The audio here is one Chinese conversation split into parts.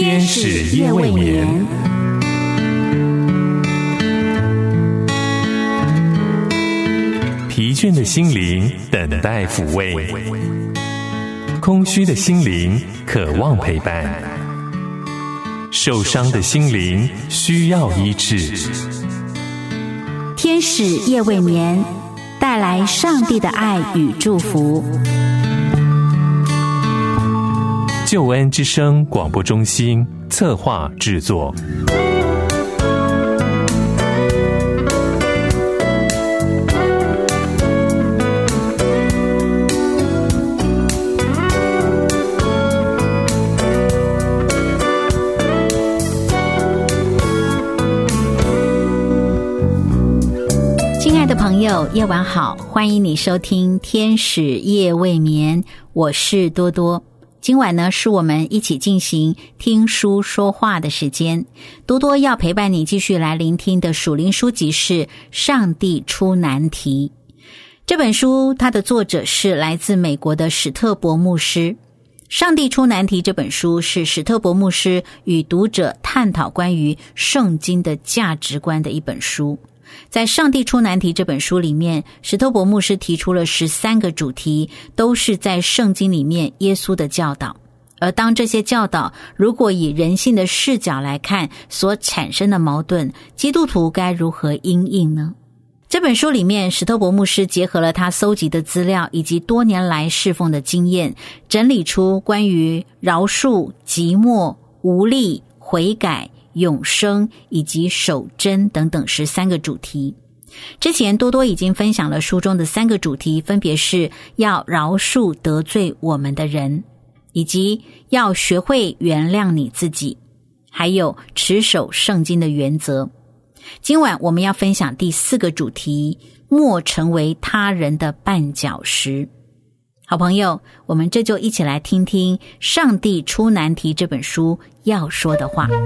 天使夜未眠。疲倦的心灵等待抚慰，空虚的心灵渴望陪伴，受伤的心灵需要医治。 天使夜未眠，带来上帝的爱与祝福。 救恩之声广播中心策划制作。 亲爱的朋友，夜晚好，欢迎你收听天使夜未眠，我是多多。今晚呢，是我们一起进行听书说话的时间。多多要陪伴你继续来聆听的属灵书籍是《上帝出难题》。这本书它的作者是来自美国的史特伯牧师。《上帝出难题》这本书是史特伯牧师与读者探讨关于圣经的价值观的一本书。在《上帝出难题》这本书里面，史特伯牧师提出了13个主题，都是在圣经里面耶稣的教导。而当这些教导如果以人性的视角来看所产生的矛盾，基督徒该如何因应呢？这本书里面，史特伯牧师结合了他搜集的资料以及多年来侍奉的经验，整理出关于饶恕、寂寞、无力、悔改、永生以及守贞等等13个主题。之前多多已经分享了书中的3个主题，分别是要饶恕得罪我们的人，以及要学会原谅你自己，还有持守圣经的原则。今晚我们要分享第4个主题，莫成为他人的绊脚石。好朋友，我们这就一起来听听《上帝出难题》这本书要说的话。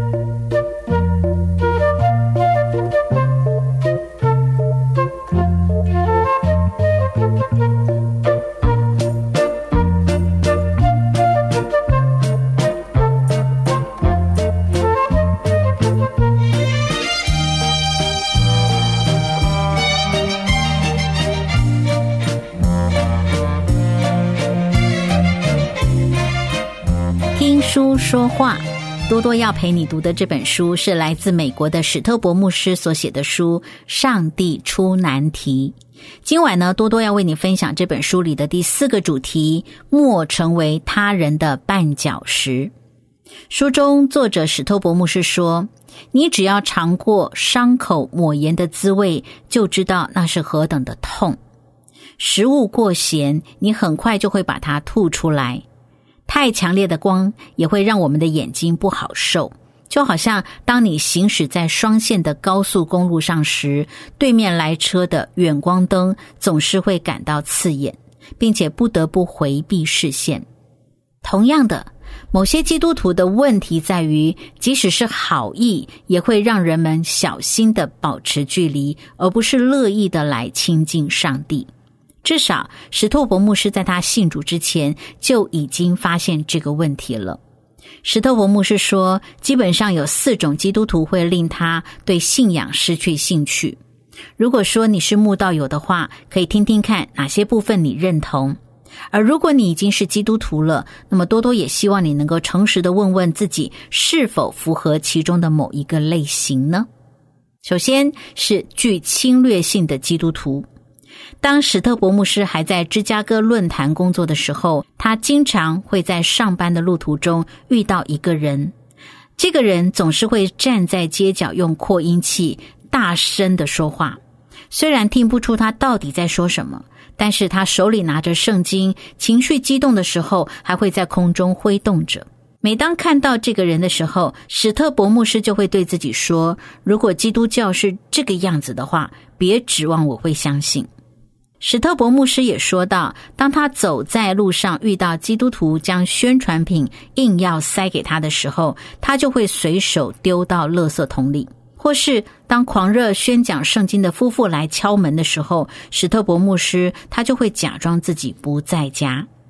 听书说话，多多要陪你读的这本书是来自美国的史特伯牧师所写的书《上帝出难题》。今晚呢，多多要为你分享这本书里的第4个主题，莫成为他人的绊脚石。书中作者史特伯牧师说，你只要尝过伤口抹盐的滋味，就知道那是何等的痛。食物过咸，你很快就会把它吐出来。太强烈的光也会让我们的眼睛不好受，就好像当你行驶在双线的高速公路上时，对面来车的远光灯总是会感到刺眼，并且不得不回避视线。同样的，某些基督徒的问题在于，即使是好意，也会让人们小心地保持距离，而不是乐意地来亲近上帝。至少史特伯牧师在他信主之前就已经发现这个问题了。史特伯牧师说，基本上有4种基督徒会令他对信仰失去兴趣。如果说你是慕道友的话，可以听听看哪些部分你认同。而如果你已经是基督徒了，那么多多也希望你能够诚实地问问自己，是否符合其中的某一个类型呢？首先是具侵略性的基督徒。当史特伯牧师还在芝加哥论坛工作的时候，他经常会在上班的路途中遇到一个人。这个人总是会站在街角用扩音器大声地说话，虽然听不出他到底在说什么，但是他手里拿着圣经，情绪激动的时候还会在空中挥动着。每当看到这个人的时候，史特伯牧师就会对自己说，如果基督教是这个样子的话，别指望我会相信。史特伯牧师也说到，当他走在路上遇到基督徒将宣传品硬要塞给他的时候，他就会随手丢到垃圾桶里。或是当狂热宣讲圣经的夫妇来敲门的时候，史特伯牧师他就会假装自己不在家。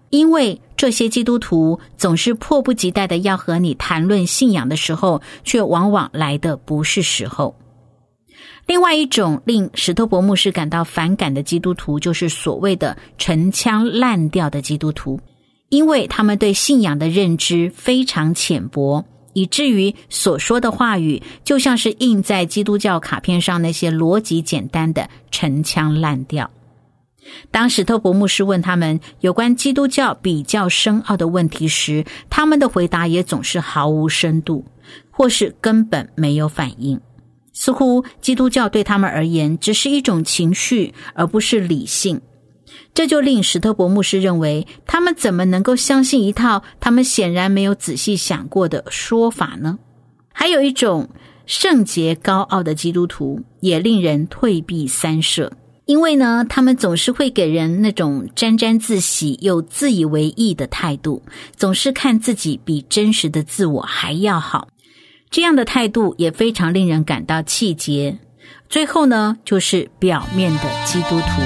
因为这些基督徒总是迫不及待的要和你谈论信仰的时候，却往往来的不是时候。另外一种令史特伯牧师感到反感的基督徒，就是所谓的陈腔滥调的基督徒，因为他们对信仰的认知非常浅薄，以至于所说的话语就像是印在基督教卡片上那些逻辑简单的陈腔滥调。当史特伯牧师问他们有关基督教比较深奥的问题时，他们的回答也总是毫无深度，或是根本没有反应。似乎基督教对他们而言只是一种情绪，而不是理性。这就令史特伯牧师认为，他们怎么能够相信一套他们显然没有仔细想过的说法呢？还有一种圣洁高傲的基督徒，也令人退避三舍。因为呢，他们总是会给人那种沾沾自喜又自以为意的态度，总是看自己比真实的自我还要好。这样的态度也非常令人感到气结。最后呢，就是表面的基督徒。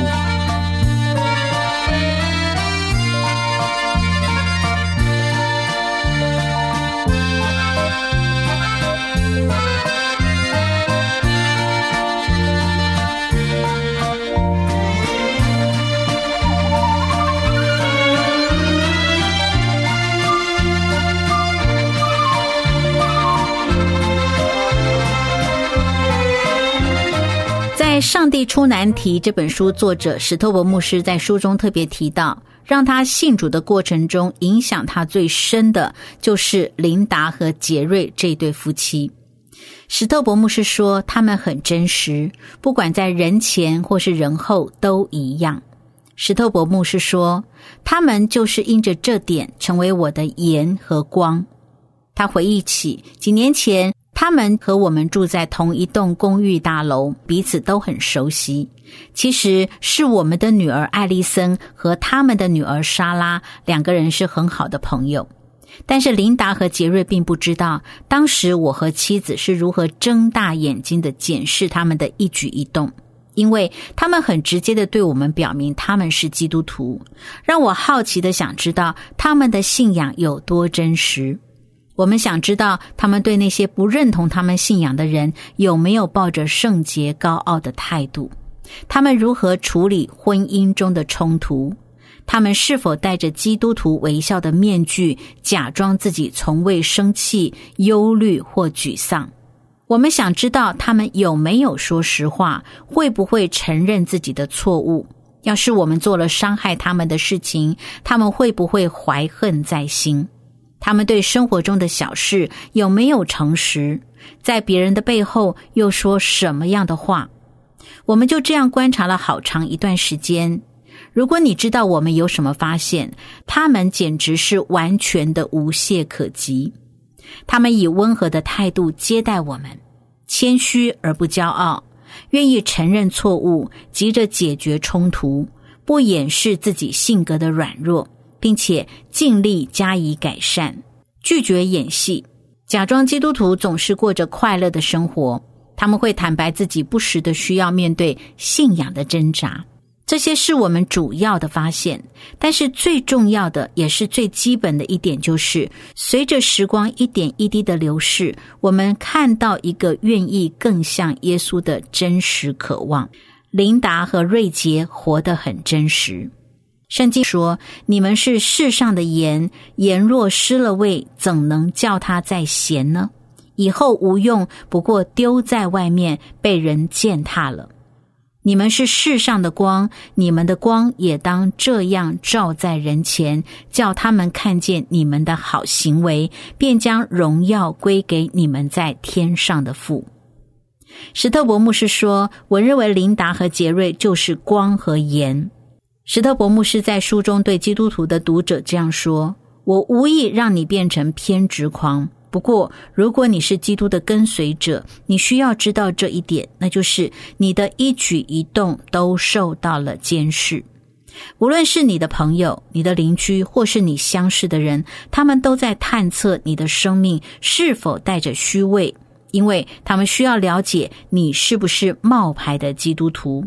在《上帝出难题》这本书，作者史特伯牧师在书中特别提到，让他信主的过程中影响他最深的就是琳达和杰瑞这对夫妻。史特伯牧师说，他们很真实，不管在人前或是人后都一样。史特伯牧师说，他们就是因着这点成为我的盐和光。他回忆起几年前他们和我们住在同一栋公寓大楼，彼此都很熟悉。其实是我们的女儿艾丽森和他们的女儿莎拉两个人是很好的朋友。但是琳达和杰瑞并不知道，当时我和妻子是如何睁大眼睛的检视他们的一举一动，因为他们很直接的对我们表明他们是基督徒，让我好奇的想知道他们的信仰有多真实。我们想知道他们对那些不认同他们信仰的人有没有抱着圣洁高傲的态度，他们如何处理婚姻中的冲突，他们是否戴着基督徒微笑的面具，假装自己从未生气、忧虑或沮丧。我们想知道他们有没有说实话，会不会承认自己的错误，要是我们做了伤害他们的事情，他们会不会怀恨在心，他们对生活中的小事有没有诚实，在别人的背后又说什么样的话。我们就这样观察了好长一段时间。如果你知道我们有什么发现，他们简直是完全的无懈可击。他们以温和的态度接待我们，谦虚而不骄傲，愿意承认错误，急着解决冲突，不掩饰自己性格的软弱，并且尽力加以改善，拒绝演戏，假装基督徒总是过着快乐的生活。他们会坦白自己不时的需要面对信仰的挣扎。这些是我们主要的发现，但是最重要的也是最基本的一点，就是随着时光一点一滴的流逝，我们看到一个愿意更像耶稣的真实渴望。琳达和瑞杰活得很真实。圣经说，你们是世上的盐，盐若失了味，怎能叫它再咸呢？以后无用，不过丢在外面，被人践踏了。你们是世上的光，你们的光也当这样照在人前，叫他们看见你们的好行为，便将荣耀归给你们在天上的父。史特伯牧师说，我认为琳达和杰瑞就是光和盐。史特伯牧师在书中对基督徒的读者这样说，我无意让你变成偏执狂，不过如果你是基督的跟随者，你需要知道这一点，那就是你的一举一动都受到了监视。无论是你的朋友、你的邻居，或是你相识的人，他们都在探测你的生命是否带着虚伪，因为他们需要了解你是不是冒牌的基督徒。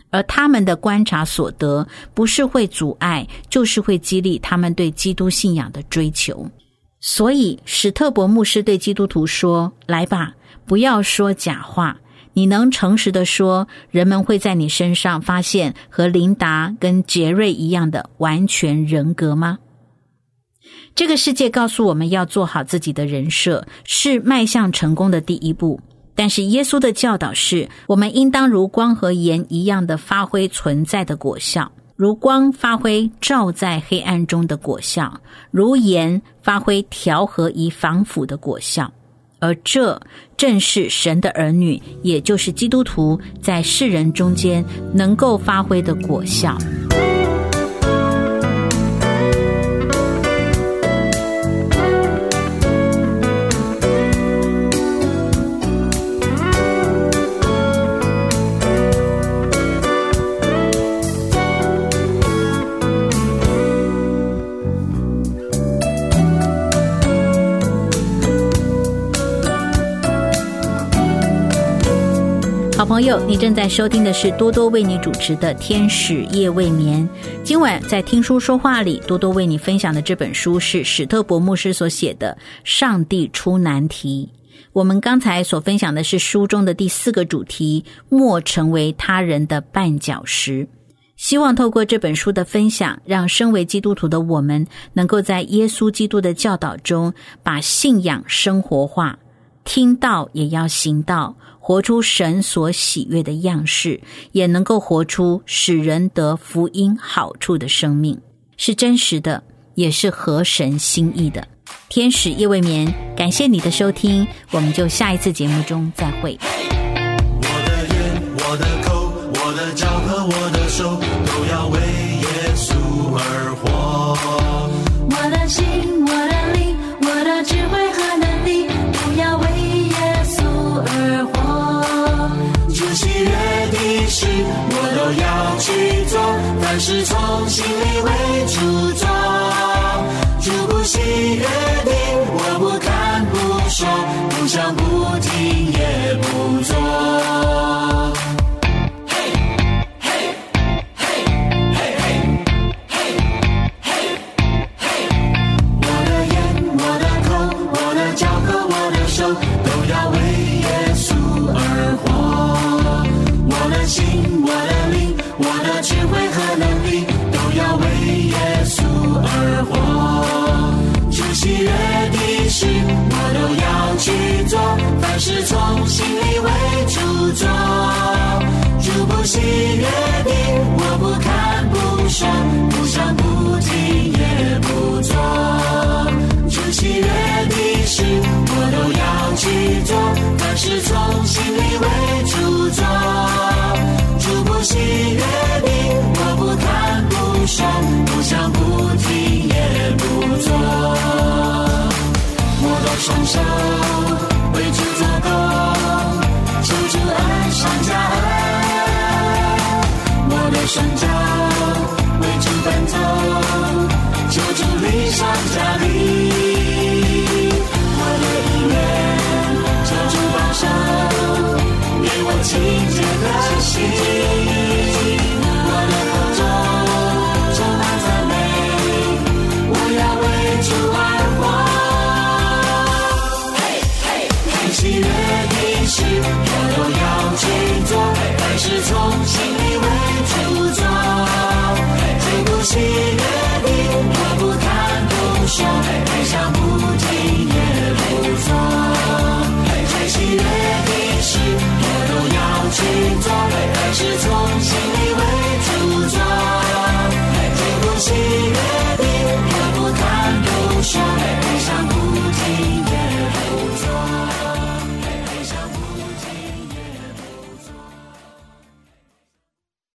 而他们的观察所得不是会阻碍，就是会激励他们对基督信仰的追求。所以史特伯牧师对基督徒说，来吧，不要说假话，你能诚实地说，人们会在你身上发现和琳达跟杰瑞一样的完全人格吗？这个世界告诉我们要做好自己的人设，是迈向成功的第一步。但是耶稣的教导是，我们应当如光和盐一样的发挥存在的果效，如光发挥照在黑暗中的果效，如盐发挥调和以防腐的果效。而这正是神的儿女，也就是基督徒在世人中间能够发挥的果效。好朋友，你正在收听的是多多为你主持的天使夜未眠。今晚在听书说话里，多多为你分享的这本书是史特伯牧师所写的《上帝出难题》。我们刚才所分享的是书中的第4个主题，莫成为他人的绊脚石。希望透过这本书的分享，让身为基督徒的我们能够在耶稣基督的教导中把信仰生活化，听道也要行道，活出神所喜悦的样式，也能够活出使人得福音好处的生命，是真实的，也是合神心意的。天使夜未眠，感谢你的收听，我们就下一次节目中再会。 我的眼，我的口，我的脚和我的手，都要为耶稣而活。 我的心，我的灵，我的智慧和能力，都要为耶稣而活。 主喜悦的事，我都要去做，凡事从心里为主做。主不喜悦的，我不看不说，不想不听也不做。心，我的灵，我的智慧和能力，都要为耶稣而活。主喜悦的事，我都要去做，凡事从心里为主做。主不喜悦的，我不看不说，不想不听也不做。主喜悦的事，我都要去做，凡事从心里为主做。主不喜悦的，我不看不说，不想不听也不做。我的双手为主做工，求主恩上加恩。我的双脚为主奔走，求主力上加力。我的意愿求主保守，给我清洁的心，我的口中充满赞美，我要为主而活。嘿，嘿，嘿，喜悦